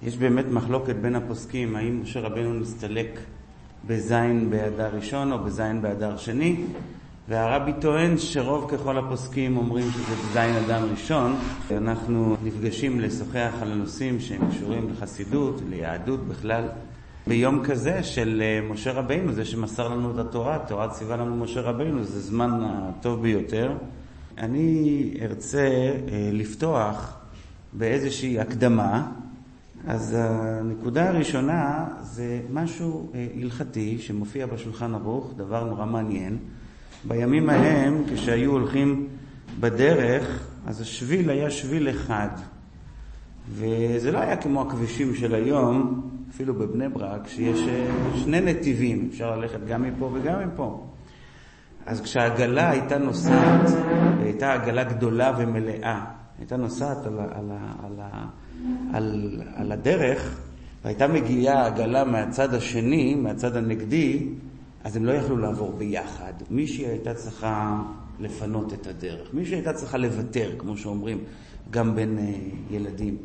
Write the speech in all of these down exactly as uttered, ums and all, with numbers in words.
יש באמת מחלוקת בין הפוסקים, האם משה רבנו נסתלק בזין באדר ראשון או בזין באדר שני, והרבי טוען שרוב ככל הפוסקים אומרים שזה בזין אדר ראשון. אנחנו נפגשים לשוחח על הנושאים שהם קשורים לחסידות, ליהדות בכלל, ביום כזה של משה רבנו, זה שמסר לנו את התורה, תורה ציווה לנו משה רבנו, זה זמן הטוב ביותר. אני ארצה לפתוח באיזושהי הקדמה. אז הנקודה הראשונה זה משהו הלכתי שמופיע בשולחן ערוך, דבר נורא מעניין. בימים ההם, כשהיו הולכים בדרך, אז השביל היה שביל אחד. וזה לא היה כמו הכבישים של היום, אפילו בבני ברק, שיש שני נתיבים, אפשר ללכת גם מפה וגם מפה. אז כשהעגלה הייתה נוסעת, הייתה עגלה גדולה ומלאה, הייתה נוסעת על, על, על, על, על הדרך, והייתה מגיעה העגלה מהצד השני, מהצד הנגדי, אז הם לא יכלו לעבור ביחד. מישהי הייתה צריכה לפנות את הדרך, מישהי הייתה צריכה לוותר, כמו שאומרים, גם בין uh, ילדים.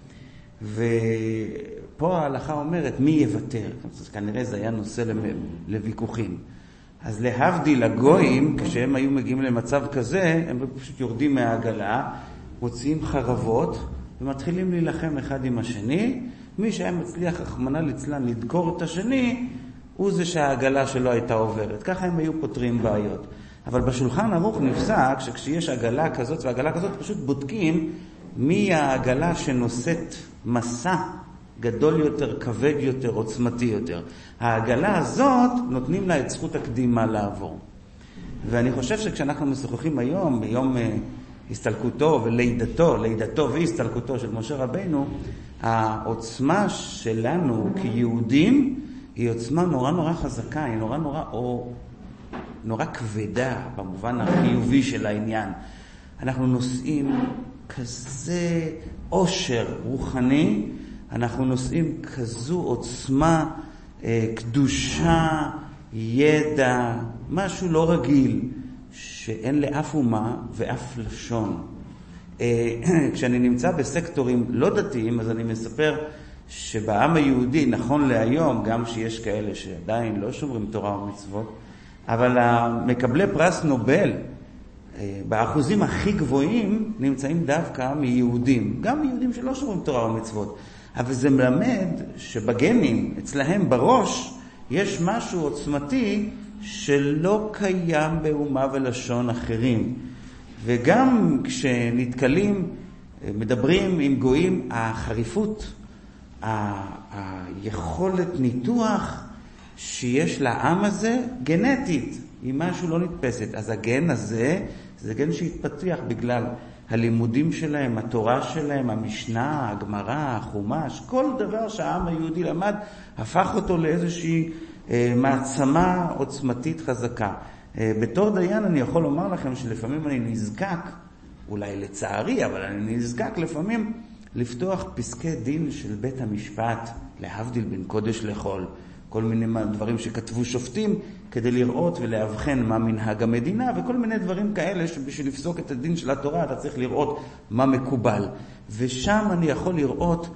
ופה ההלכה אומרת, מי יוותר? אז כנראה זה היה נושא לוויכוחים. אז להבדיל הגויים, כשהם היו מגיעים למצב כזה, הם פשוט יורדים מהעגלה, מוציאים חרבות, ומתחילים להילחם אחד עם השני. מי שהיה מצליח רחמנא ליצלן לדקור את השני, הוא זה שהעגלה שלו הייתה עוברת. ככה הם היו פותרים בעיות. אבל בשולחן ערוך נפסק שכשיש עגלה כזאת ועגלה כזאת, פשוט בודקים מי העגלה שנושאת מסע גדול יותר, כבד יותר, עוצמתי יותר. העגלה הזאת נותנים לה את זכות הקדימה לעבור. ואני חושב שכשאנחנו משוחחים היום, ביום הסתלקותו ולידתו, לידתו והסתלקותו של משה רבנו, העוצמה שלנו כיהודים היא עוצמה נורא נורא חזקה, היא נורא נורא או נורא כבדה במובן החיובי של העניין. אנחנו נושאים כזה עושר רוחני, אנחנו נושאים כזו עוצמה, קדושה, ידע, משהו לא רגיל, שאין לאף אומה ואף לשון. כשאני נמצא בסקטורים לא דתיים, אז אני מספר שבעם היהודי, נכון להיום, גם שיש כאלה שעדיין לא שומרים תורה ומצוות, אבל מקבלי פרס נובל, באחוזים הכי גבוהים, נמצאים דווקא מיהודים, גם מיהודים שלא שומרים תורה ומצוות. אבל זה מלמד שבגנים, אצלהם בראש, יש משהו עוצמתי שלא קיים באומה ולשון אחרים. וגם כשנתקלים, מדברים עם גויים, החריפות, היכולת ניתוח שיש לעם הזה גנטית, היא משהו לא נתפסת. אז הגן הזה, זה גן שהתפתח בגלל הלימודים שלהם, התורה שלהם, המשנה, הגמרא, החומש, כל דבר שהעם היהודי למד, הפך אותו לאיזושהי אה, מעצמה עוצמתית חזקה. אה, בתור דיין אני יכול לומר לכם שלפעמים אני נזקק, אולי לצערי, אבל אני נזקק לפעמים לפתוח פסקי דין של בית המשפט, להבדיל בין קודש לחול, כל מיני דברים שכתבו שופטים, כדי לראות ולהבחן מה מנהג המדינה, וכל מיני דברים כאלה שבשביל לפסוק את הדין של התורה, אתה צריך לראות מה מקובל. ושם אני יכול לראות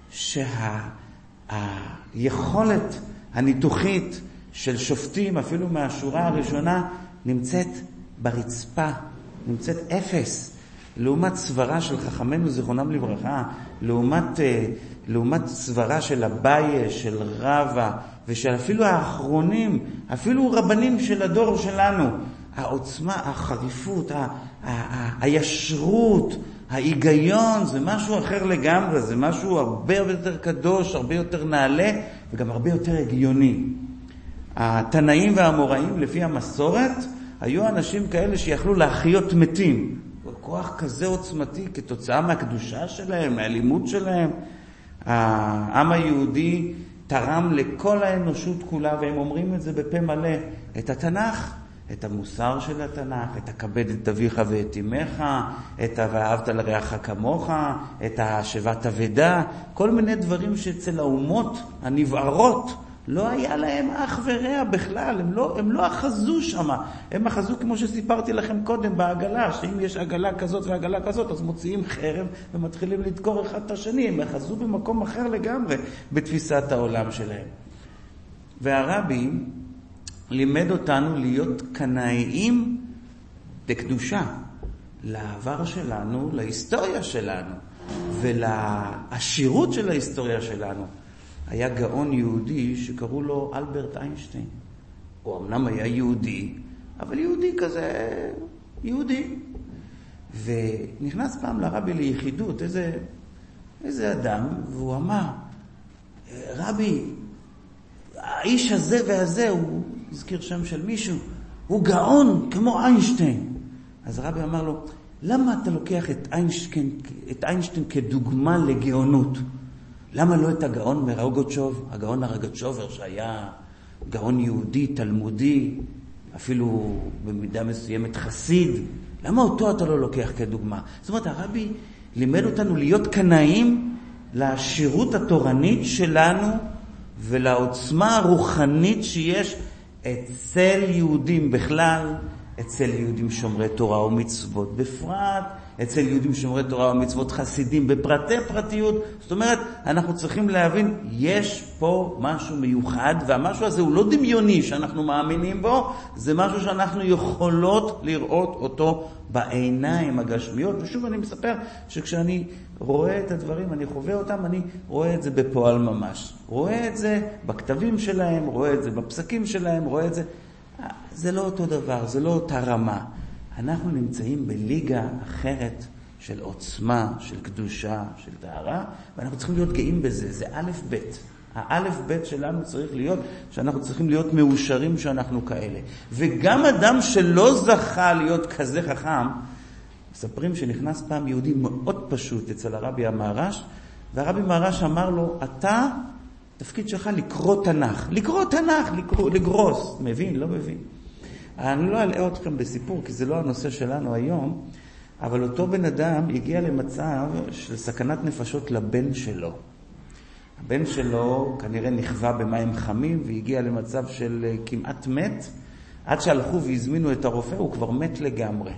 שהיכולת הניתוחית של שופטים, אפילו מהשורה הראשונה, נמצאת ברצפה, נמצאת אפס. לעומת סברה של חכמנו זיכרונם לברכה, לעומת, לעומת סברה של אביי, של רבא, ושל אפילו האחרונים, אפילו רבנים של הדור שלנו, העוצמה, החריפות, ה- ה- ה- הישרות, ההיגיון, זה משהו אחר לגמרי, זה משהו הרבה יותר קדוש, הרבה יותר נעלה, וגם הרבה יותר הגיוני. התנאים והאמוראים, לפי המסורת, היו אנשים כאלה שיכלו להחיות מתים. כוח כזה עוצמתי כתוצאה מהקדושה שלהם, מהלימוד שלהם. העם היהודי תרם לכל האנושות כולה, והם אומרים את זה בפה מלא, את התנ"ך, את המוסר של התנ"ך, את הכבד את אביך ואת אמך, את ואהבת לרעך כמוך, את השבת אבדה, כל מיני דברים שאצל האומות הנבערות לא היה להם אח ורע בכלל, הם לא, הם לא אחזו שם. הם אחזו כמו שסיפרתי לכם קודם בעגלה, שאם יש עגלה כזאת ועגלה כזאת, אז מוציאים חרב ומתחילים לדקור אחד את השני. הם אחזו במקום אחר לגמרי בתפיסת העולם שלהם. והרבי לימד אותנו להיות קנאיים לקדושה, לעבר שלנו, להיסטוריה שלנו, ולעשירות של ההיסטוריה שלנו. היה גאון יהודי שקראו לו אלברט איינשטיין. הוא אמנם היה יהודי, אבל יהודי כזה, יהודי. ונכנס פעם לרבי ליחידות, איזה, איזה אדם, והוא אמר, רבי, האיש הזה והזה, הוא הזכיר שם של מישהו, הוא גאון כמו איינשטיין. אז הרבי אמר לו, למה אתה לוקח את איינשטיין, את איינשטיין כדוגמה לגאונות? למה לא את הגאון מרגוצ'וב, הגאון הרגוצ'ובר שהיה גאון יהודי, תלמודי, אפילו במידה מסוימת חסיד? למה אותו אתה לא לוקח כדוגמה? זאת אומרת, הרבי לימד אותנו להיות קנאים לשירות התורנית שלנו ולעוצמה הרוחנית שיש אצל יהודים בכלל, אצל יהודים שומרי תורה ומצוות בפרט, אצל יהודים שומרי תורה ומצוות חסידים בפרטי פרטיות. זאת אומרת, אנחנו צריכים להבין, יש פה משהו מיוחד, והמשהו הזה הוא לא דמיוני שאנחנו מאמינים בו, זה משהו שאנחנו יכולות לראות אותו בעיניים הגשמיות. ושוב אני מספר שכשאני רואה את הדברים, אני חווה אותם, אני רואה את זה בפועל ממש. רואה את זה בכתבים שלהם, רואה את זה בפסקים שלהם, רואה את זה. זה לא אותו דבר, זה לא אותה רמה. אנחנו נמצאים בליגה אחרת של עוצמה, של קדושה, של טהרה, ואנחנו צריכים להיות גאים בזה. זה א' ב'. האלף ב' שלנו צריך להיות שאנחנו צריכים להיות מאושרים שאנחנו כאלה. וגם אדם שלא זכה להיות כזה חכם, מספרים שנכנס פעם יהודי מאוד פשוט אצל הרבי המהר"ש, והרבי המהר"ש אמר לו, אתה, תפקיד שלך לקרוא תנ"ך. לקרוא תנ"ך, לקרוא, לגרוס. מבין? לא מבין. אני לא אלאה אתכם בסיפור, כי זה לא הנושא שלנו היום, אבל אותו בן אדם הגיע למצב של סכנת נפשות לבן שלו. הבן שלו כנראה נכווה במים חמים, והגיע למצב של כמעט מת. עד שהלכו והזמינו את הרופא, הוא כבר מת לגמרי.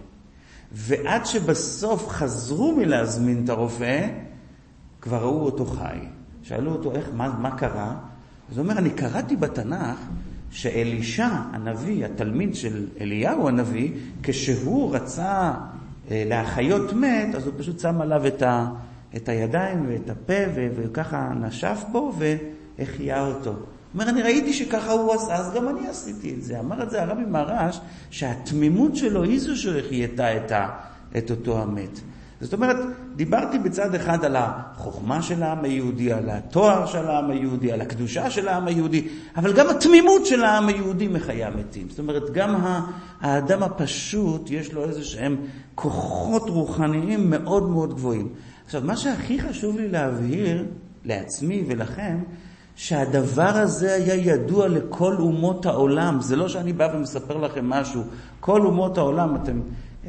ועד שבסוף חזרו מלהזמין את הרופא, כבר ראו אותו חי. שאלו אותו, איך, מה, מה קרה? אז הוא אומר, אני קראתי בתנ"ך, שאלישע הנביא, התלמיד של אליהו הנביא, כשהוא רצה אה, להחיות מת, אז הוא פשוט שם עליו את, ה, את הידיים ואת הפה, ו, וככה נשף בו והחיה אותו. הוא אומר, אני ראיתי שככה הוא עשה, אז גם אני עשיתי את זה. אמר את זה הרבי מהר"ש, שהתמימות שלו היא זו שהחייתה את, ה, את אותו המת. זאת אומרת, דיברתי בצד אחד על החוכמה של העם היהודי, על התואר של העם היהודי, על הקדושה של העם היהודי, אבל גם התמימות של העם היהודי מחיה מתים. זאת אומרת, גם האדם הפשוט יש לו איזה שהם כוחות רוחניים מאוד מאוד גבוהים. עכשיו, מה שהכי חשוב לי להבהיר לעצמי ולכם, שהדבר הזה היה ידוע לכל אומות העולם. זה לא שאני בא ומספר לכם משהו. כל אומות העולם אתם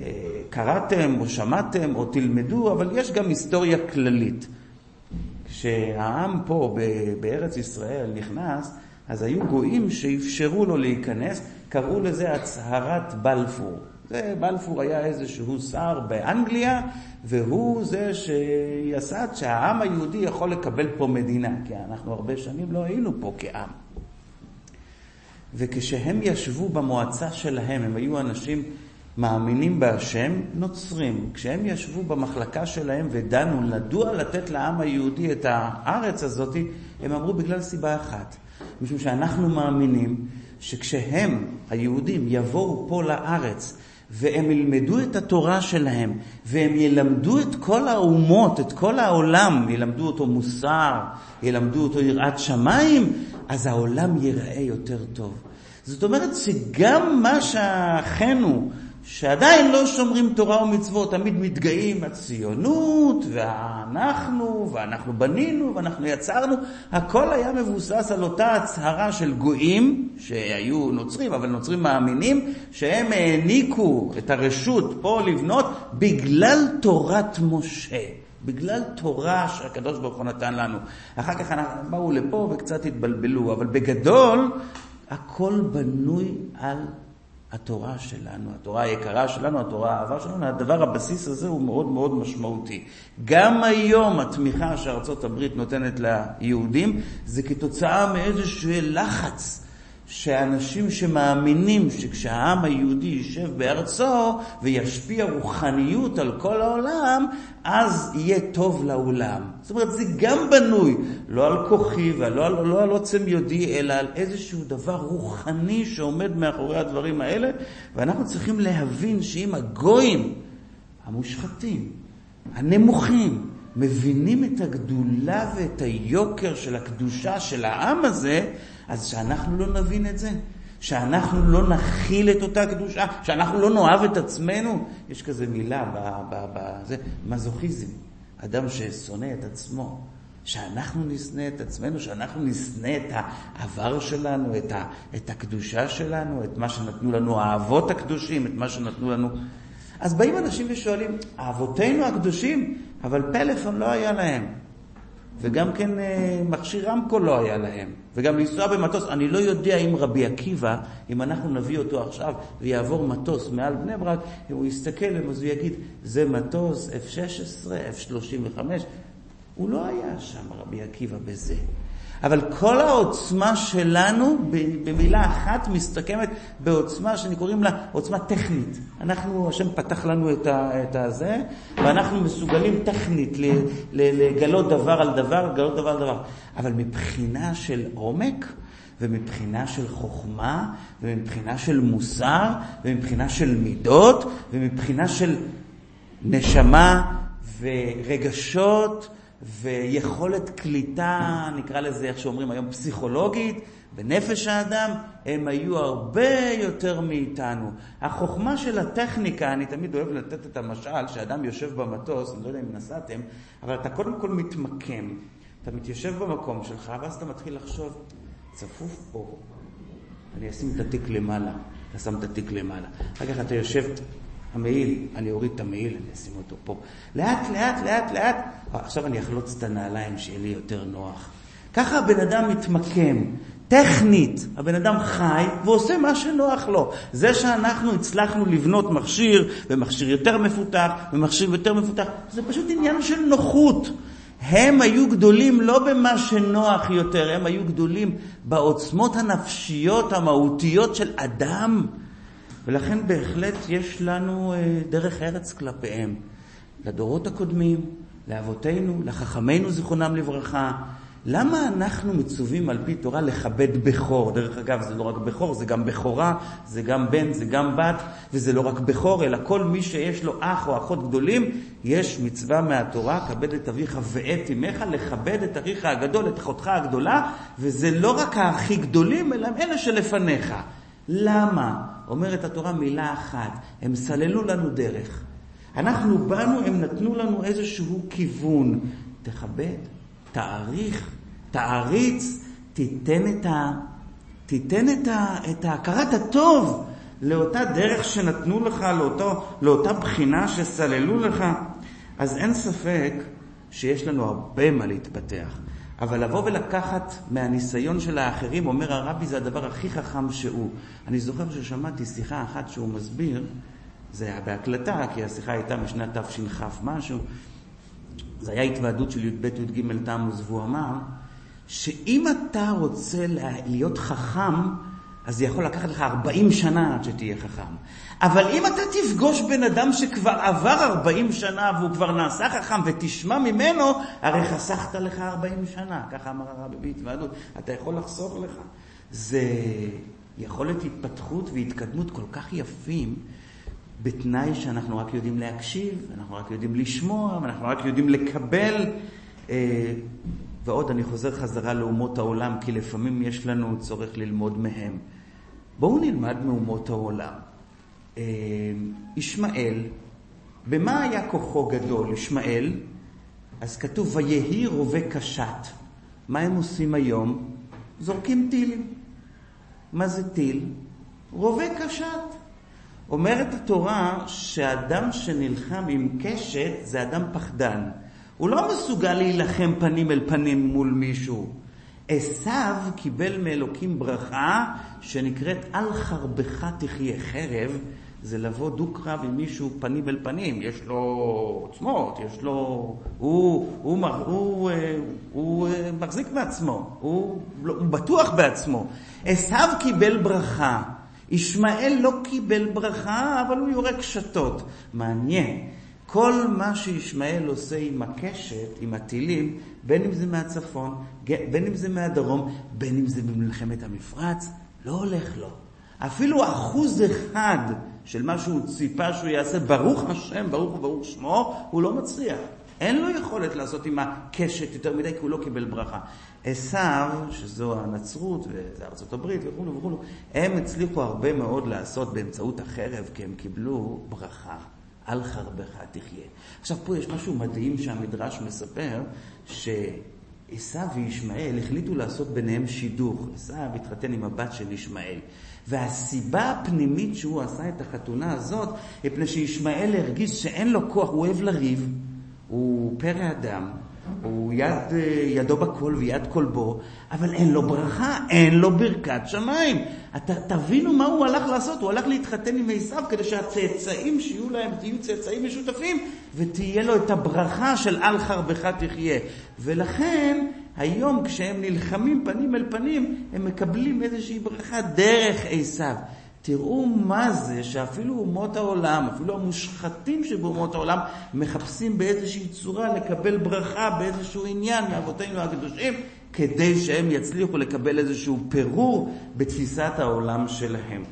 קראתם או שמעתם או תלמדו, אבל יש גם היסטוריה כללית. כשהעם פה בארץ ישראל נכנס, אז היו גויים שאפשרו לו להיכנס, קראו לזה הצהרת בלפור. זה בלפור היה איזשהו שר באנגליה, והוא זה שיסד שהעם היהודי יכול לקבל פה מדינה, כי אנחנו הרבה שנים לא היינו פה כעם. וכשהם ישבו במועצה שלהם, הם היו אנשים מאמינים בהשם, נוצרים. כשהם ישבו במחלקה שלהם ודנו לדוע לתת לעם היהודי את הארץ הזאת, הם אמרו בגלל סיבה אחת. משום שאנחנו מאמינים שכשהם, היהודים, יבואו פה לארץ והם ילמדו את התורה שלהם והם ילמדו את כל האומות, את כל העולם, ילמדו אותו מוסר, ילמדו אותו יראת שמיים, אז העולם ייראה יותר טוב. זאת אומרת שגם מה שאחינו שעדיין לא שומרים תורה ומצוות, תמיד מתגאים הציונות, ואנחנו, ואנחנו בנינו, ואנחנו יצרנו, הכל היה מבוסס על אותה הצהרה של גויים, שהיו נוצרים, אבל נוצרים מאמינים, שהם העניקו את הרשות פה לבנות, בגלל תורת משה. בגלל תורה שהקדוש ברוך הוא נתן לנו. אחר כך אנחנו באו לפה וקצת התבלבלו, אבל בגדול הכל בנוי על התורה שלנו, התורה היקרה שלנו, התורה האהבה שלנו. הדבר הבסיס הזה הוא מאוד מאוד משמעותי. גם היום התמיכה שארצות הברית נותנת ליהודים זה כתוצאה מאיזשהו לחץ שאנשים שמאמינים שכשהעם היהודי יישב בארצו וישפיע רוחניות על כל העולם, אז יהיה טוב לעולם. זאת אומרת, זה גם בנוי, לא על כוחי ולא על, לא על עוצם יודי, אלא על איזשהו דבר רוחני שעומד מאחורי הדברים האלה. ואנחנו צריכים להבין שאם הגויים, המושחתים, הנמוכים, מבינים את הגדולה ואת היוקר של הקדושה של העם הזה, אז שאנחנו לא נבין את זה, שאנחנו לא נכיל את אותה קדושה, שאנחנו לא נאהב את עצמנו. יש כזה מילה בזה, מזוכיזם, אדם ששונא את עצמו, שאנחנו נשנא את עצמנו, שאנחנו נשנא את העבר שלנו, את, ה, את הקדושה שלנו, את מה שנתנו לנו האבות הקדושים, את מה שנתנו לנו. אז באים אנשים ושואלים, האבותינו הקדושים, אבל פלאפון לא היה להם. וגם כן מכשיר רמקול לא היה להם. וגם לנסוע במטוס, אני לא יודע אם רבי עקיבא, אם אנחנו נביא אותו עכשיו ויעבור מטוס מעל בני ברק, הוא יסתכל אז הוא יגיד, זה מטוס אף שש עשרה, אף שלושים וחמש. הוא לא היה שם רבי עקיבא בזה. אבל כל העוצמה שלנו במילה אחת מסתכמת בעוצמה שאני קוראים לה עוצמה טכנית. אנחנו, השם פתח לנו את, ה, את הזה, ואנחנו מסוגלים טכנית לגלות דבר על דבר, לגלות דבר על דבר. אבל מבחינה של עומק, ומבחינה של חוכמה, ומבחינה של מוסר, ומבחינה של מידות, ומבחינה של נשמה ורגשות, ויכולת קליטה, נקרא לזה איך שאומרים היום פסיכולוגית, בנפש האדם, הם היו הרבה יותר מאיתנו. החוכמה של הטכניקה, אני תמיד אוהב לתת את המשל, שאדם יושב במטוס, אני לא יודע אם נסעתם, אבל אתה קודם כל מתמקם. אתה מתיישב במקום שלך, ואז אתה מתחיל לחשוב, צפוף פה, אני אשים את התיק למעלה, אתה שם את התיק למעלה. אחר כך אתה יושב, המעיל, אני אוריד את המעיל, אני אשים אותו פה. לאט, לאט, לאט, לאט. עכשיו אני אחלוץ את הנעליים שיהיה לי יותר נוח. ככה הבן אדם מתמקם. טכנית, הבן אדם חי ועושה מה שנוח לו. זה שאנחנו הצלחנו לבנות מכשיר, ומכשיר יותר מפותח, ומכשיר יותר מפותח, זה פשוט עניין של נוחות. הם היו גדולים לא במה שנוח יותר, הם היו גדולים בעוצמות הנפשיות המהותיות של אדם. ולכן בהחלט יש לנו דרך ארץ כלפיהם. לדורות הקודמים, לאבותינו, לחכמינו זיכרונם לברכה. למה אנחנו מצווים על פי תורה לכבד בכור? דרך אגב, זה לא רק בכור, זה גם בכורה, זה גם בן, זה גם בת, וזה לא רק בכור, אלא כל מי שיש לו אח או אחות גדולים, יש מצווה מהתורה, כבד את אביך ואת אמך, לכבד את אחיך הגדול, את אחותך הגדולה, וזה לא רק הכי גדולים, אלא אלה שלפניך. למה? אומרת התורה מילה אחת, הם סללו לנו דרך. אנחנו באנו, הם נתנו לנו איזשהו כיוון. תכבד, תעריך, תעריץ, תיתן את ה, תיתן את ה, את ההכרת הטוב לאותה דרך שנתנו לך, לאותו, לאותה בחינה שסללו לך. אז אין ספק שיש לנו הרבה מה להתפתח. אבל לבוא ולקחת מהניסיון של האחרים, אומר הרבי, זה הדבר הכי חכם שהוא. אני זוכר ששמעתי שיחה אחת שהוא מסביר, זה היה בהקלטה, כי השיחה הייתה משנת תש"כ משהו, זה היה התוועדות של י"ב י"ג תמוז, והוא אמר, שאם אתה רוצה להיות חכם, אז זה יכול לקחת לך ארבעים שנה עד שתהיה חכם. אבל אם אתה תפגוש בן אדם שכבר עבר ארבעים שנה והוא כבר נעשה חכם ותשמע ממנו, הרי חסכת לך ארבעים שנה. ככה אמר הרבי בהתוועדות. אתה יכול לחסוך לך. זה יכולת התפתחות והתקדמות כל כך יפים, בתנאי שאנחנו רק יודעים להקשיב, אנחנו רק יודעים לשמוע, ואנחנו רק יודעים לקבל. ועוד אני חוזר חזרה לאומות העולם, כי לפעמים יש לנו צורך ללמוד מהם. בואו נלמד מאומות העולם. ישמעאל, במה היה כוחו גדול? ישמעאל, אז כתוב, ויהי רובה קשת. מה הם עושים היום? זורקים טילים. מה זה טיל? רובה קשת. אומרת התורה שאדם שנלחם עם קשת זה אדם פחדן. הוא לא מסוגל להילחם פנים אל פנים מול מישהו. עשיו קיבל מאלוקים ברכה שנקראת על חרבך תחיה. חרב זה לבוא דו קרב עם מישהו פנים אל פנים. יש לו עוצמות, יש לו... הוא, הוא, הוא, הוא, הוא מחזיק בעצמו, הוא, הוא בטוח בעצמו. עשיו קיבל ברכה. ישמעאל לא קיבל ברכה, אבל הוא יורק שטות. מעניין. כל מה שישמעאל עושה עם הקשת, עם הטילים, בין אם זה מהצפון, בין אם זה מהדרום, בין אם זה במלחמת המפרץ, לא הולך לו. אפילו אחוז אחד של מה שהוא ציפה שהוא יעשה, ברוך השם, ברוך וברוך שמו, הוא לא מצליח. אין לו יכולת לעשות עם הקשת יותר מדי, כי הוא לא קיבל ברכה. עשיו, שזו הנצרות, וזה ארצות הברית וכו' וכו', הם הצליחו הרבה מאוד לעשות באמצעות החרב, כי הם קיבלו ברכה. על חרבך תחיה. עכשיו פה יש משהו מדהים שהמדרש מספר, שעשיו וישמעאל החליטו לעשות ביניהם שידוך. עשיו התחתן עם הבת של ישמעאל. והסיבה הפנימית שהוא עשה את החתונה הזאת, מפני שישמעאל הרגיש שאין לו כוח, הוא אוהב לריב, הוא פרא אדם, הוא יד, ידו בכל ויד כל בו, אבל אין לו ברכה, אין לו ברכת שמיים. אתה, תבינו מה הוא הלך לעשות, הוא הלך להתחתן עם עשיו כדי שהצאצאים שיהיו להם, תהיו צאצאים משותפים, ותהיה לו את הברכה של על חרבך תחיה. ולכן היום כשהם נלחמים פנים אל פנים, הם מקבלים איזושהי ברכה דרך עשיו. תראו מה זה שאפילו אומות העולם, אפילו המושחתים שבאומות העולם, מחפשים באיזושהי צורה לקבל ברכה באיזשהו עניין מאבותינו הקדושים, כדי שהם יצליחו לקבל איזשהו פירור בתפיסת העולם שלהם.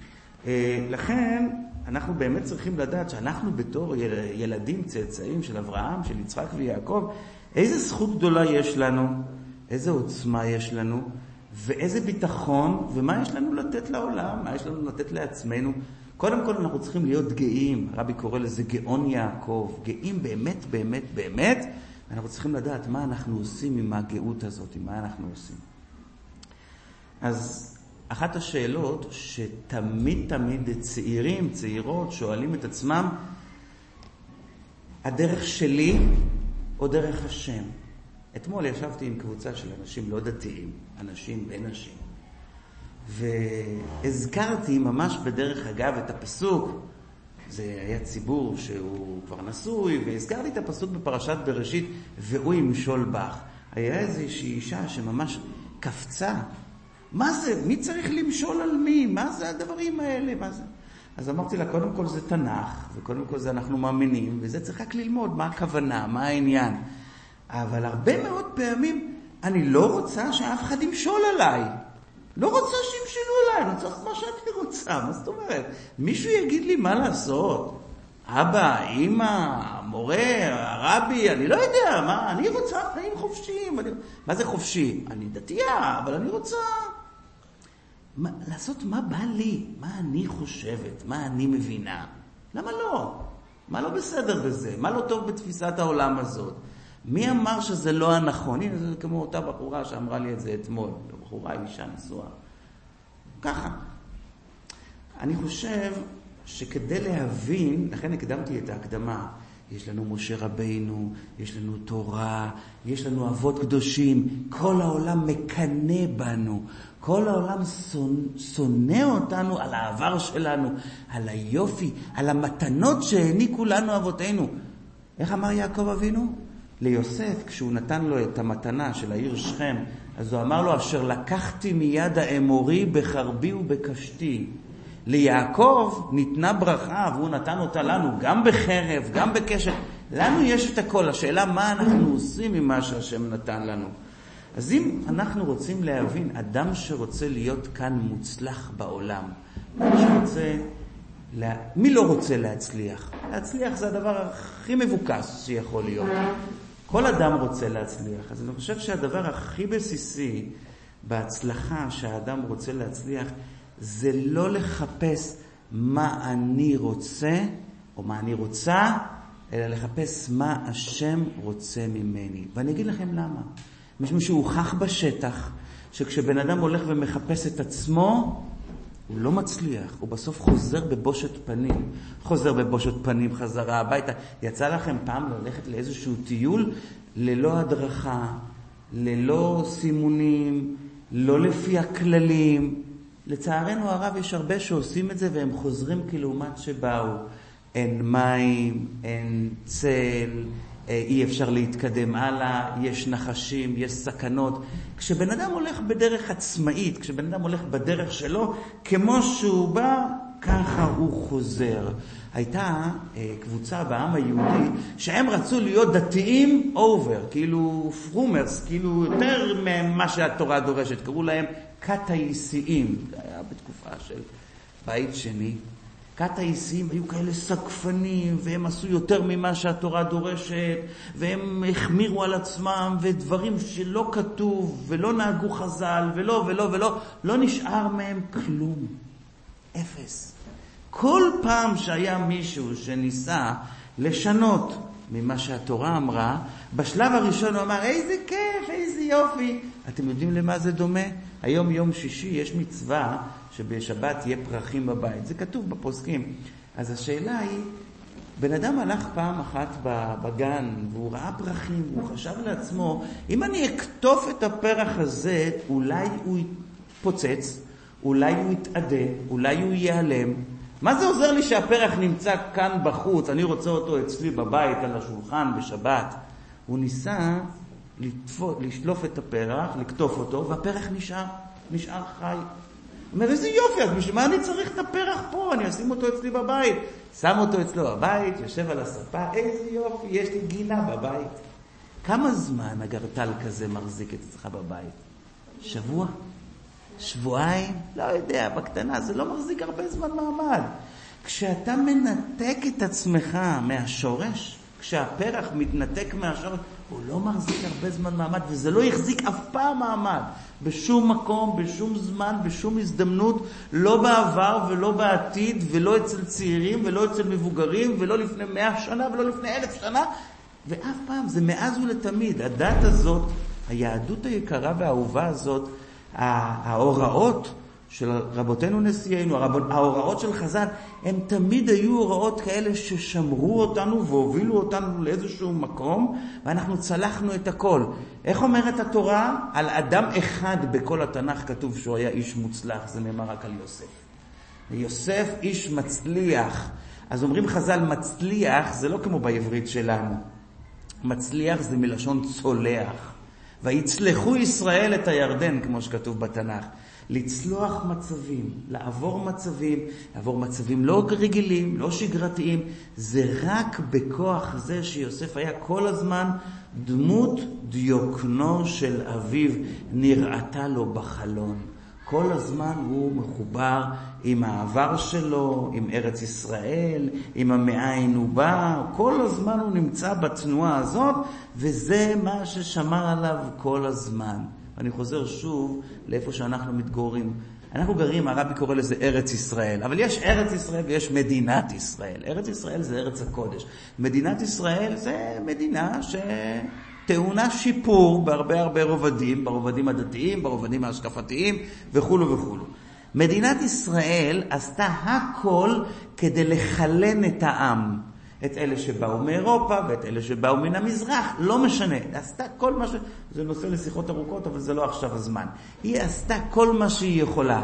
לכן אנחנו באמת צריכים לדעת שאנחנו בתור ילדים צאצאים של אברהם, של יצחק ויעקב, איזה זכות גדולה יש לנו, איזה עוצמה יש לנו, ואיזה ביטחון, ומה יש לנו לתת לעולם, מה יש לנו לתת לעצמנו. קודם כל אנחנו צריכים להיות גאים, הרבי קורא לזה גאון יעקב, גאים באמת, באמת, באמת, ואנחנו צריכים לדעת מה אנחנו עושים עם הגאות הזאת, עם מה אנחנו עושים. אז אחת השאלות שתמיד תמיד צעירים, צעירות, שואלים את עצמם, הדרך שלי או דרך השם? אתמול ישבתי עם קבוצה של אנשים לא דתיים, אנשים בין אנשים, והזכרתי ממש בדרך אגב את הפסוק, זה היה ציבור שהוא כבר נשוי, והזכרתי את הפסוק בפרשת בראשית, והוא ימשול בך. היה איזושהי אישה שממש קפצה, מה זה? מי צריך למשול על מי? מה זה הדברים האלה? מה זה? אז אמרתי לה, קודם כל זה תנ"ך, וקודם כל זה אנחנו מאמינים, וזה צריך רק ללמוד מה הכוונה, מה העניין. אבל הרבה מאוד פעמים אני לא רוצה שאף אחד ימשול עליי. לא רוצה שימשלו עליי, אני רוצה לעשות מה שאני רוצה. מה זאת אומרת? מישהו יגיד לי מה לעשות. אבא, אמא, המורה, הרבי, אני לא יודע. מה? אני רוצה חיים חופשיים. אני... מה זה חופשי? אני דתייה, אבל אני רוצה מה... לעשות מה בא לי, מה אני חושבת, מה אני מבינה. למה לא? מה לא בסדר בזה? מה לא טוב בתפיסת העולם הזאת? מי אמר שזה לא הנכון? הנה, זה כמו אותה בחורה שאמרה לי את זה אתמול. בחורה אישה נשואה. ככה. אני חושב שכדי להבין, לכן הקדמתי את ההקדמה, יש לנו משה רבינו, יש לנו תורה, יש לנו אבות קדושים, כל העולם מקנא בנו, כל העולם שונא אותנו על העבר שלנו, על היופי, על המתנות שהעניקו לנו אבותינו. איך אמר יעקב אבינו? ליוסף, כשהוא נתן לו את המתנה של העיר שכם, אז הוא אמר לו, אשר לקחתי מיד האמורי בחרבי ובקשתי. ליעקב ניתנה ברכה, והוא נתן אותה לנו, גם בחרב, גם בקשת. לנו יש את הכל. השאלה מה אנחנו עושים עם מה שהשם נתן לנו. אז אם אנחנו רוצים להבין, אדם שרוצה להיות כאן מוצלח בעולם, שרוצה, לה... מי לא רוצה להצליח? להצליח זה הדבר הכי מבוקש שיכול להיות. כל אדם רוצה להצליח. אז אני חושב שהדבר הכי בסיסי בהצלחה שהאדם רוצה להצליח, זה לא לחפש מה אני רוצה או מה אני רוצה, אלא לחפש מה השם רוצה ממני. ואני אגיד לכם למה. משום שהוא הוכח בשטח, שכשבן אדם הולך ומחפש את עצמו, הוא לא מצליח, הוא בסוף חוזר בבושת פנים, חוזר בבושת פנים חזרה הביתה. יצא לכם פעם ללכת לאיזשהו טיול ללא הדרכה, ללא סימונים, לא לפי הכללים. לצערנו הרב יש הרבה שעושים את זה והם חוזרים כלעומת שבאו. אין מים, אין צל, אי אפשר להתקדם הלאה, יש נחשים, יש סכנות. כשבן אדם הולך בדרך עצמאית, כשבן אדם הולך בדרך שלו, כמו שהוא בא, ככה הוא חוזר. הייתה אה, קבוצה בעם היהודי שהם רצו להיות דתיים אובר, כאילו פרומרס, כאילו יותר ממה שהתורה דורשת. קראו להם קטאיסיים. זה היה בתקופה של בית שני. קטאיסיים היו כאלה סקפנים, והם עשו יותר ממה שהתורה דורשת, והם החמירו על עצמם, ודברים שלא כתוב, ולא נהגו חז"ל, ולא ולא ולא, לא נשאר מהם כלום. אפס. כל פעם שהיה מישהו שניסה לשנות ממה שהתורה אמרה, בשלב הראשון הוא אמר, איזה כיף, איזה יופי. אתם יודעים למה זה דומה? היום יום שישי יש מצווה שבשבת יהיה פרחים בבית. זה כתוב בפוסקים. אז השאלה היא, בן אדם הלך פעם אחת בגן והוא ראה פרחים, והוא חשב לעצמו, אם אני אכתוף את הפרח הזה, אולי הוא יתפוצץ, אולי הוא יתעדה, אולי הוא ייעלם. מה זה עוזר לי שהפרח נמצא כאן בחוץ? אני רוצה אותו אצלי בבית, על השולחן, בשבת. הוא ניסה לתפות, לשלוף את הפרח, לקטוף אותו, והפרח נשאר, נשאר חי. הוא אומר, איזה יופי, אז בשביל מה אני צריך את הפרח פה? אני אשים אותו אצלי בבית. שם אותו אצלו בבית, יושב על הספה, איזה יופי, יש לי גינה בבית. כמה זמן הגרטל כזה מחזיק אצלך בבית? שבוע? שבועיים? לא יודע, בקטנה זה לא מחזיק הרבה זמן מעמד. כשאתה מנתק את עצמך מהשורש, כשהפרח מתנתק מהשורש, הוא לא מחזיק הרבה זמן מעמד, וזה לא יחזיק אף פעם מעמד. בשום מקום, בשום זמן, בשום הזדמנות, לא בעבר ולא בעתיד, ולא אצל צעירים ולא אצל מבוגרים, ולא לפני מאה שנה ולא לפני אלף שנה, ואף פעם, זה מאז ולתמיד. הדת הזאת, היהדות היקרה והאהובה הזאת, ההוראות של רבותינו נשיאנו, ההוראות של חז"ל, הם תמיד היו הוראות כאלה ששמרו אותנו והובילו אותנו לאיזשהו מקום, ואנחנו צלחנו את הכל. איך אומרת התורה? על אדם אחד בכל התנ"ך כתוב שהוא היה איש מוצלח, זה נאמר רק על יוסף. יוסף איש מצליח. אז אומרים חז"ל, מצליח זה לא כמו בעברית שלנו. מצליח זה מלשון צולח. ויצלחו ישראל את הירדן, כמו שכתוב בתנ"ך. לצלוח מצבים, לעבור מצבים, לעבור מצבים לא רגילים, לא שגרתיים. זה רק בכוח זה שיוסף היה כל הזמן דמות דיוקנו של אביו, נראתה לו בחלון. כל הזמן הוא מחובר עם העבר שלו, עם ארץ ישראל, עם המאין הוא בא. כל הזמן הוא נמצא בתנועה הזאת, וזה מה ששמר עליו כל הזמן. אני חוזר שוב לאיפה שאנחנו מתגוררים. אנחנו גרים, הרבי קורא לזה ארץ ישראל, אבל יש ארץ ישראל ויש מדינת ישראל. ארץ ישראל זה ארץ הקודש. מדינת ישראל זה מדינה שטעונה שיפור בהרבה הרבה רובדים, ברובדים הדתיים, ברובדים ההשקפתיים וכו' וכו'. מדינת ישראל עשתה הכל כדי לחלן את העם. את אלה שבאו מאירופה ואת אלה שבאו מן המזרח, לא משנה. עשתה כל מה ש... זה נושא לשיחות ארוכות, אבל זה לא עכשיו הזמן. היא עשתה כל מה שהיא יכולה.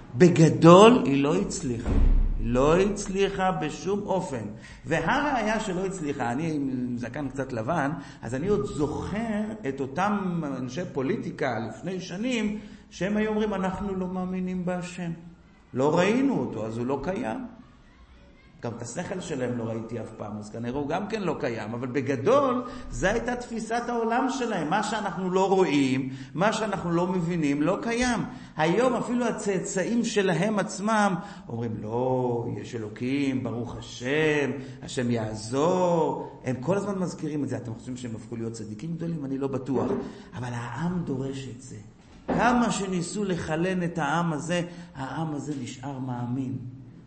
בגדול היא לא הצליחה. היא לא הצליחה בשום אופן. והראיה שלא הצליחה, אני עם זקן קצת לבן, אז אני עוד זוכר את אותם אנשי פוליטיקה לפני שנים, שהם היו אומרים, אנחנו לא מאמינים בהשם. לא ראינו אותו, אז הוא לא קיים. גם את השכל שלהם לא ראיתי אף פעם, אז כנראה הוא גם כן לא קיים, אבל בגדול, זו הייתה תפיסת העולם שלהם. מה שאנחנו לא רואים, מה שאנחנו לא מבינים, לא קיים. היום אפילו הצאצאים שלהם עצמם אומרים, לא, יש אלוקים, ברוך השם, השם יעזור. הם כל הזמן מזכירים את זה. אתם חושבים שהם הפכו להיות צדיקים גדולים? אני לא בטוח. אבל העם דורש את זה. כמה שניסו לחלן את העם הזה, העם הזה נשאר מאמין.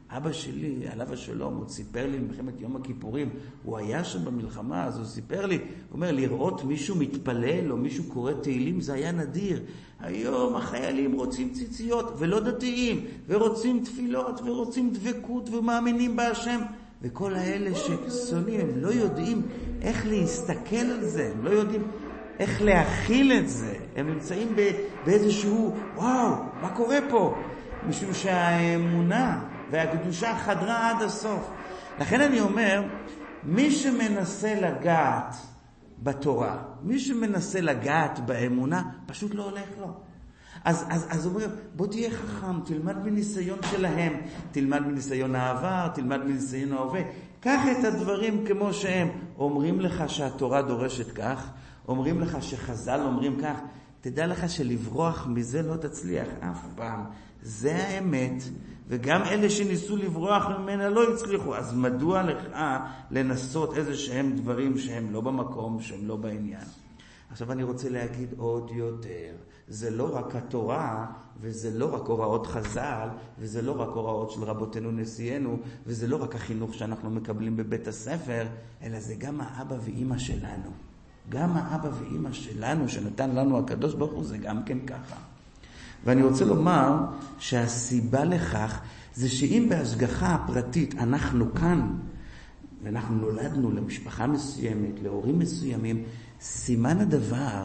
אבא שלי, עליו השלום, הוא סיפר לי במלחמת יום הכיפורים, הוא היה שם במלחמה, אז הוא סיפר לי, הוא אומר, לראות מישהו מתפלל או מישהו קורא תהילים, זה היה נדיר. היום החיילים רוצים ציציות ולא דתיים, ורוצים תפילות ורוצים דבקות ומאמינים בהשם. וכל האלה ששונאים, הם לא יודעים איך להסתכל על זה, הם לא יודעים איך להכיל את זה. הם נמצאים באיזשהו, וואו, מה קורה פה? משום שהאמונה והקדושה חדרה עד הסוף. לכן אני אומר, מי שמנסה לגעת בתורה, מי שמנסה לגעת באמונה, פשוט לא הולך לו. אז, אז, אז הוא אומר, בוא תהיה חכם, תלמד מניסיון שלהם, תלמד מניסיון העבר, תלמד מניסיון ההווה. קח את הדברים כמו שהם. אומרים לך שהתורה דורשת כך, אומרים לך שחז"ל אומרים כך, תדע לך שלברוח מזה לא תצליח אף פעם. זה האמת, וגם אלה שניסו לברוח ממנה לא הצליחו. אז מדוע לך לנסות איזה שהם דברים שהם לא במקום, שהם לא בעניין? עכשיו אני רוצה להגיד עוד יותר, זה לא רק התורה, וזה לא רק הוראות חז"ל, וזה לא רק הוראות של רבותינו נשיאנו, וזה לא רק החינוך שאנחנו מקבלים בבית הספר, אלא זה גם האבא ואמא שלנו. גם האבא ואמא שלנו שנתן לנו הקדוש ברוך הוא, זה גם כן ככה. ואני רוצה לומר שהסיבה לכך זה שאם בהשגחה הפרטית אנחנו כאן, ואנחנו נולדנו למשפחה מסוימת, להורים מסוימים, סימן הדבר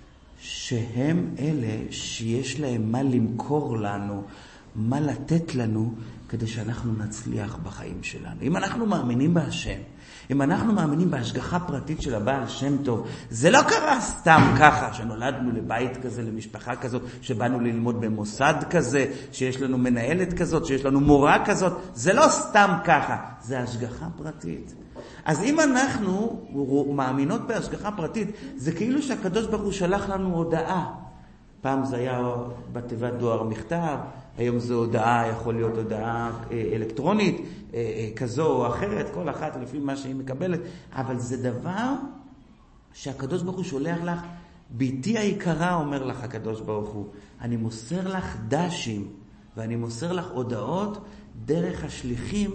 שהם אלה שיש להם מה למכור לנו, מה לתת לנו, כדי שאנחנו נצליח בחיים שלנו. אם אנחנו מאמינים בהשם, אם אנחנו מאמינים בהשגחה פרטית של הבעל שם טוב, זה לא קרה סתם ככה, שנולדנו לבית כזה, למשפחה כזאת, שבאנו ללמוד במוסד כזה, שיש לנו מנהלת כזאת, שיש לנו מורה כזאת, זה לא סתם ככה, זה השגחה פרטית. אז אם אנחנו מאמינות בהשגחה פרטית, זה כאילו שהקדוש ברוך הוא שלח לנו הודעה. פעם זה היה בתיבת דואר מכתב, היום זו הודעה, יכול להיות הודעה אלקטרונית, כזו או אחרת, כל אחת לפי מה שהיא מקבלת, אבל זה דבר שהקדוש ברוך הוא שולח לך, ביתי היקרה, אומר לך הקדוש ברוך הוא, אני מוסר לך דשים, ואני מוסר לך הודעות דרך השליחים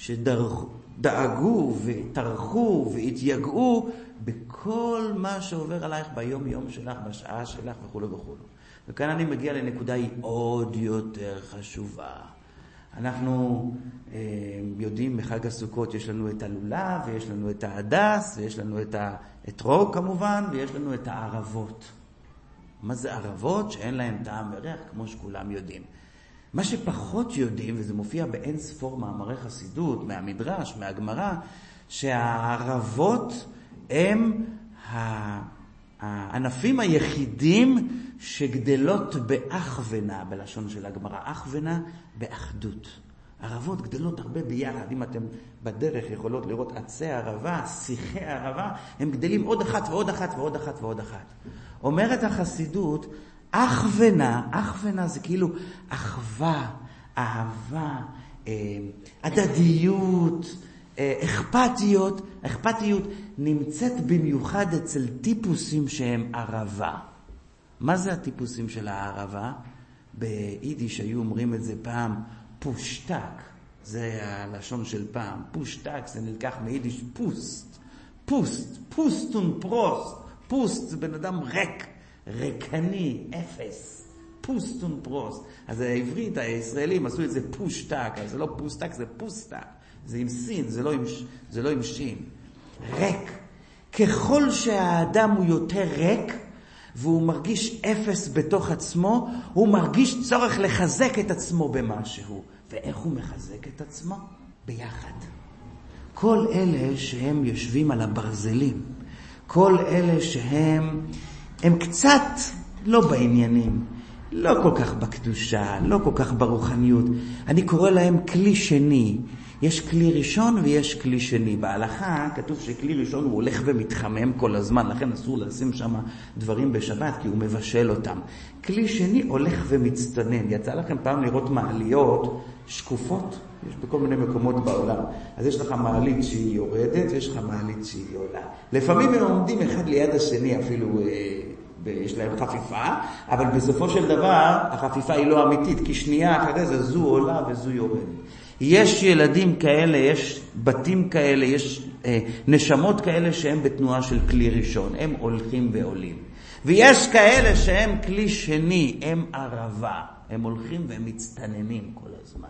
שדאגו וטרחו והתייגעו בכל מה שעובר עלייך ביום יום שלך, בשעה שלך וכו' וכו'. וכאן אני מגיע לנקודה היא עוד יותר חשובה. אנחנו אה, יודעים בחג הסוכות יש לנו את הלולה ויש לנו את ההדס ויש לנו את האתרוג כמובן ויש לנו את הערבות. מה זה ערבות? שאין להם טעם וריח כמו שכולם יודעים. מה שפחות יודעים, וזה מופיע באין ספור מאמרי חסידות, מהמדרש, מהגמרא, שהערבות הם הענפים היחידים שגדלות באחווה, בלשון של הגמרא, אחווה באחדות. ערבות גדלות הרבה ביחד. אם אתם בדרך יכולות לראות עצי ערבה, שיחי ערבה, הם גדלים עוד אחת ועוד אחת ועוד אחת ועוד אחת. אומרת החסידות, אחווה, אחווה זה כאילו אחווה, אהבה, הדדיות, אכפתיות. אכפתיות נמצאת במיוחד אצל טיפוסים שהם ערבה. מה זה הטיפוסים של הערבה? ביידיש היו אומרים את זה פעם פושטק, זה הלשון של פעם. פושטק זה נלקח מיידיש פוסט, פוסט, פוסטון פרוסט. פוסט זה בן אדם ריק, ריקני, אפס, פוסטון פרוסט. אז העברית, הישראלים עשו את זה פושטק, אז זה לא פוסטק, זה פוסטק. זה עם סין, זה לא עם, זה לא עם שין. ריק. ככל שהאדם הוא יותר ריק, והוא מרגיש אפס בתוך עצמו, הוא מרגיש צורך לחזק את עצמו במשהו. ואיך הוא מחזק את עצמו? ביחד. כל אלה שהם יושבים על הברזלים, כל אלה שהם הם קצת לא בעניינים, לא כל כך בקדושה, לא כל כך ברוחניות. אני קורא להם כלי שני. יש כלי ראשון ויש כלי שני. בהלכה כתוב שכלי ראשון הוא הולך ומתחמם כל הזמן, לכן אסור לשים שם דברים בשבת כי הוא מבשל אותם. כלי שני הולך ומצטנן. יצא לכם פעם לראות מעליות שקופות? יש בכל מיני מקומות בעולם. אז יש לך מעלית שהיא יורדת ויש לך מעלית שהיא עולה. לפעמים הם עומדים אחד ליד השני אפילו אה, יש להם חפיפה, אבל בסופו של דבר החפיפה היא לא אמיתית, כי שנייה אחרי זה זו עולה וזו יורדת. יש ילדים כאלה, יש בתים כאלה, יש אה, נשמות כאלה שהם בתנועה של כלי ראשון, הם הולכים ועולים. ויש כאלה שהם כלי שני, הם ערבה, הם הולכים והם מצטננים כל הזמן.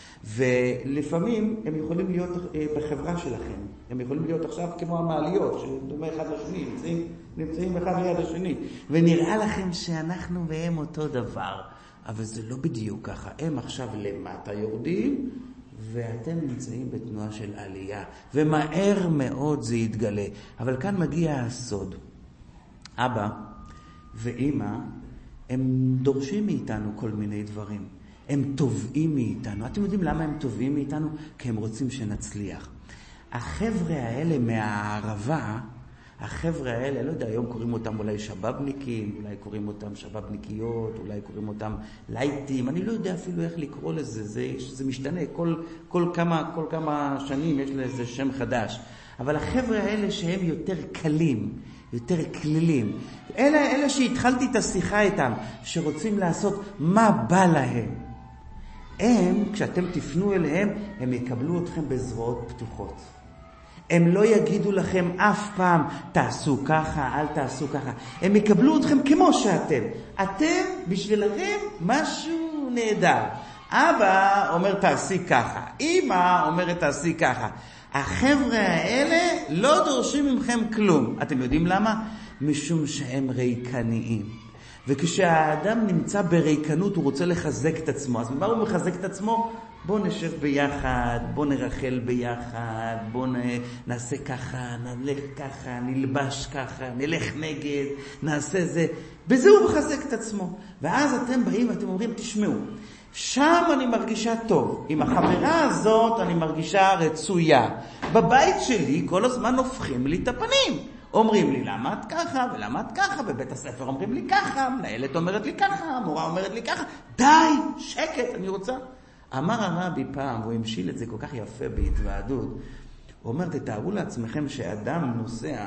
ולפעמים הם יכולים להיות בחברה שלכם, הם יכולים להיות עכשיו כמו המעליות, שדומה אחד לשני, נמצאים, נמצאים אחד ליד השני, ונראה לכם שאנחנו והם אותו דבר, אבל זה לא בדיוק ככה, הם עכשיו למטה יורדים, ואתם נמצאים בתנועה של עלייה, ומהר מאוד זה יתגלה, אבל כאן מגיע הסוד. אבא ואמא, הם דורשים מאיתנו כל מיני דברים. הם טובים מאיתנו. אתם יודעים למה הם טובים מאיתנו? כי הם רוצים שנצליח. החבר'ה האלה מהערבה, החבר'ה האלה, לא יודע, היום קוראים אותם אולי שבבניקים, אולי קוראים אותם שבבניקיות, אולי קוראים אותם לייטים, אני לא יודע אפילו איך לקרוא לזה, זה, זה משתנה, כל, כל, כמה, כל כמה שנים יש לזה שם חדש. אבל החבר'ה האלה שהם יותר קלים, יותר כלילים, אלה, אלה שהתחלתי את השיחה איתם, שרוצים לעשות מה בא להם. הם, כשאתם תפנו אליהם, הם יקבלו אתכם בזרועות פתוחות. הם לא יגידו לכם אף פעם, תעשו ככה, אל תעשו ככה. הם יקבלו אתכם כמו שאתם. אתם, בשבילכם, משהו נהדר. אבא אומר, תעשי ככה. אמא אומרת, תעשי ככה. החבר'ה האלה לא דורשים ממכם כלום. אתם יודעים למה? משום שהם ריקניים. וכשהאדם נמצא בריקנות, הוא רוצה לחזק את עצמו. אז מה הוא מחזק את עצמו? בוא נשב ביחד, בוא נרחל ביחד, בוא נעשה ככה, נלך ככה, נלבש ככה, נלך נגד, נעשה זה. בזה הוא מחזק את עצמו. ואז אתם באים ואתם אומרים, תשמעו, שם אני מרגישה טוב. עם החברה הזאת אני מרגישה רצויה. בבית שלי כל הזמן הופכים לי את הפנים. אומרים לי למה את ככה ולמה את ככה, בבית הספר אומרים לי ככה, מנהלת אומרת לי ככה, המורה אומרת לי ככה. די, שקט, אני רוצה. אמר הרבי פעם, הוא המשיל את זה כל כך יפה בהתוועדות, הוא אומר, תתארו לעצמכם שאדם נוסע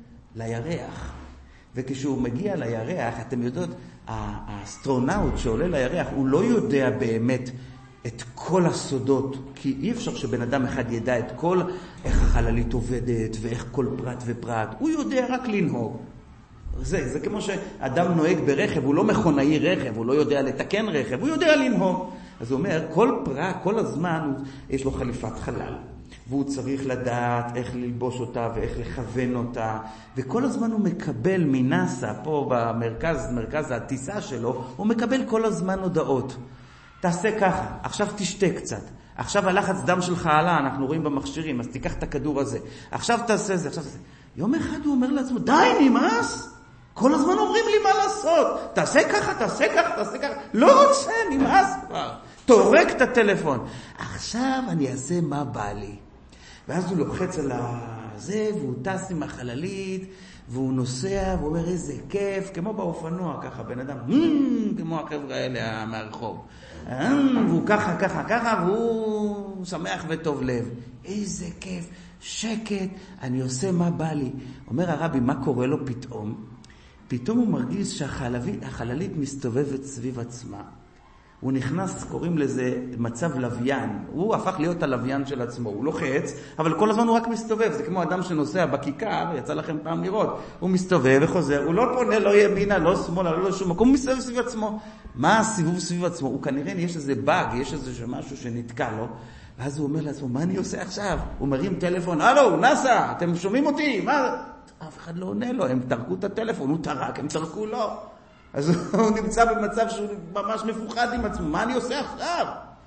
לירח, וכשהוא מגיע לירח, אתם יודעות, האסטרונאוט שעולה לירח, הוא לא יודע באמת את כל הסודות, כי אי אפשר שבן אדם אחד ידע את כל, איך החללית עובדת, ואיך כל פרט ופרט, הוא יודע רק לנהוג. זה, זה כמו שאדם נוהג ברכב, הוא לא מכונאי רכב, הוא לא יודע לתקן רכב, הוא יודע לנהוג. אז הוא אומר, כל פרט, כל הזמן יש לו חליפת חלל, והוא צריך לדעת איך ללבוש אותה ואיך לכוון אותה, וכל הזמן הוא מקבל מנאסא, פה במרכז, מרכז הטיסה שלו, הוא מקבל כל הזמן הודעות. תעשה ככה, עכשיו תשתה קצת, עכשיו הלחץ דם שלך עלה, אנחנו רואים במכשירים, אז תיקח את הכדור הזה, עכשיו תעשה זה, עכשיו תעשה. יום אחד הוא אומר לעצמו, די, נמאס, כל הזמן אומרים לי מה לעשות, תעשה ככה, תעשה ככה, תעשה ככה, לא רוצה, נמאס כבר, תורק את הטלפון, עכשיו אני אעשה מה בא לי. ואז הוא לוחץ על הזה, והוא טס עם החללית, והוא נוסע, והוא אומר איזה כיף, כמו באופנוע, ככה בן אדם, כמו החבר'ה האלה מהרחוב, והוא ככה, ככה, ככה, והוא שמח וטוב לב. איזה כיף, שקט, אני עושה מה בא לי. אומר הרבי, מה קורה לו פתאום? פתאום הוא מרגיש שהחללית מסתובבת סביב עצמה. הוא נכנס, קוראים לזה מצב לוויין. הוא הפך להיות הלוויין של עצמו. הוא לוחץ, אבל כל הזמן הוא רק מסתובב. זה כמו אדם שנוסע בכיכר, יצא לכם פעם לראות. הוא מסתובב וחוזר, הוא לא פונה, לא ימינה, לא שמאלה, לא לשום מקום, הוא מסתובב סביב עצמו. מה הסיבוב סביב עצמו? הוא כנראה, יש איזה באג, יש איזה משהו שנתקע לו. ואז הוא אומר לעצמו, מה אני עושה עכשיו? הוא מרים טלפון, הלו, נאסא, אתם שומעים אותי? מה? אף אחד לא עונה לו, הם תרקו את הטלפון, הוא תרק, הם תרקו לו. אז הוא נמצא במצב שהוא ממש מפוחד עם עצמו, מה אני עושה עכשיו?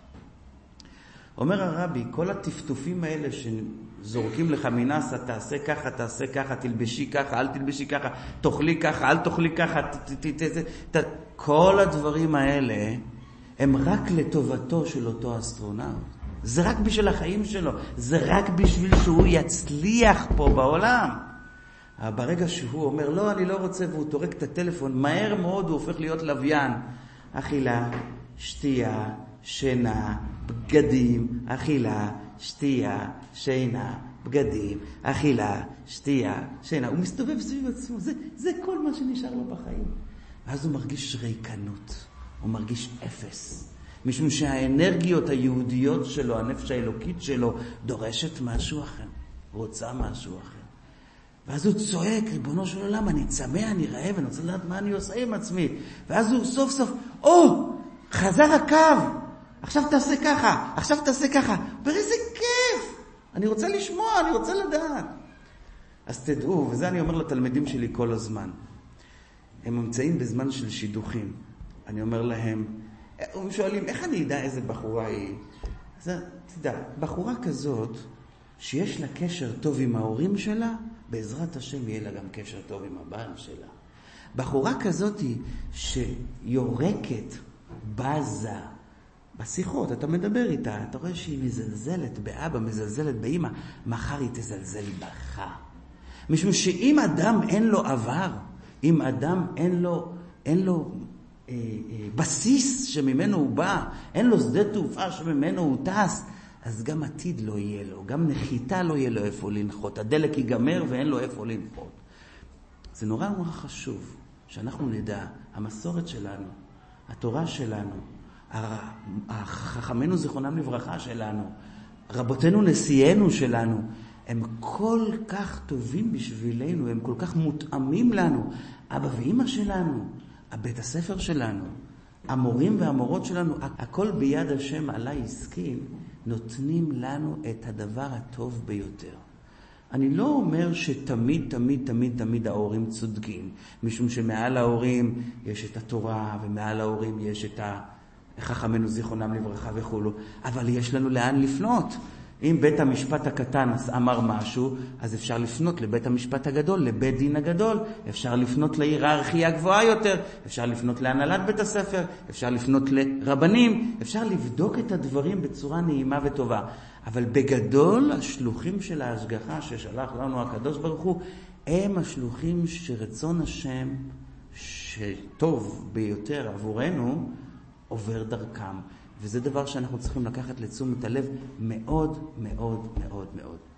אומר הרבי, כל הטפטופים האלה שזורקים לך מנאסא, תעשה ככה, תעשה ככה, תלבשי ככה, אל תלבשי ככה, תאכלי ככה, אל תאכלי ככה, כל הדברים האלה הם רק לטובתו של אותו אסטרונאוט. זה רק בשביל החיים שלו, זה רק בשביל שהוא יצליח פה בעולם. ברגע שהוא אומר, לא, אני לא רוצה, והוא תורק את הטלפון, מהר מאוד הוא הופך להיות לוויין. אכילה, שתייה, שינה, בגדים, אכילה, שתייה, שינה, בגדים, אכילה, שתייה, שינה. הוא מסתובב סביב עצמו. זה, זה כל מה שנשאר לו בחיים. ואז הוא מרגיש ריקנות. הוא מרגיש אפס. משום שהאנרגיות היהודיות שלו, הנפש האלוקית שלו, דורשת משהו אחר. רוצה משהו אחר. ואז הוא צועק, ריבונו של עולם, אני צמא, אני רעב, אני רוצה לדעת מה אני עושה עם עצמי. ואז הוא סוף סוף, או, חזר הקו. עכשיו תעשה ככה, עכשיו תעשה ככה. אומר, איזה כיף. אני רוצה לשמוע, אני רוצה לדעת. אז תדעו, וזה אני אומר לתלמידים שלי כל הזמן. הם נמצאים בזמן של שידוכים. אני אומר להם, הם שואלים, איך אני יודע איזה בחורה היא? אז תדע, בחורה כזאת, שיש לה קשר טוב עם ההורים שלה, בעזרת השם יהיה לה גם קשר טוב עם הבעל שלה. בחורה כזאת היא שיורקת, בזה, בשיחות, אתה מדבר איתה, אתה רואה שהיא מזלזלת באבא, מזלזלת באמא, מחר היא תזלזל בך. משום שאם אדם אין לו עבר, אם אדם אין לו, אין לו אה, אה, בסיס שממנו הוא בא, אין לו שדה תעופה שממנו הוא טס, אז גם עתיד לא יהיה לו, גם נחיתה לא יהיה לו איפה לנחות. הדלק ייגמר ואין לו איפה לנחות. זה נורא נורא חשוב שאנחנו נדע, המסורת שלנו, התורה שלנו, החכמינו זיכרונם לברכה שלנו, רבותינו נשיאנו שלנו, הם כל כך טובים בשבילנו, הם כל כך מותאמים לנו. אבא ואמא שלנו, הבית הספר שלנו, המורים והמורות שלנו, הכל ביד השם עלי הסכים, נותנים לנו את הדבר הטוב ביותר. אני לא אומר שתמיד, תמיד, תמיד, תמיד ההורים צודקים, משום שמעל ההורים יש את התורה, ומעל ההורים יש את החכמינו זיכרונם לברכה וכו', אבל יש לנו לאן לפנות. אם בית המשפט הקטן אמר משהו, אז אפשר לפנות לבית המשפט הגדול, לבית דין הגדול, אפשר לפנות להיררכיה הגבוהה יותר, אפשר לפנות להנהלת בית הספר, אפשר לפנות לרבנים, אפשר לבדוק את הדברים בצורה נעימה וטובה. אבל בגדול, השלוחים של ההשגחה ששלח לנו הקדוש ברוך הוא, הם השלוחים שרצון השם שטוב ביותר עבורנו עובר דרכם. וזה דבר שאנחנו צריכים לקחת לתשומת הלב מאוד מאוד מאוד מאוד.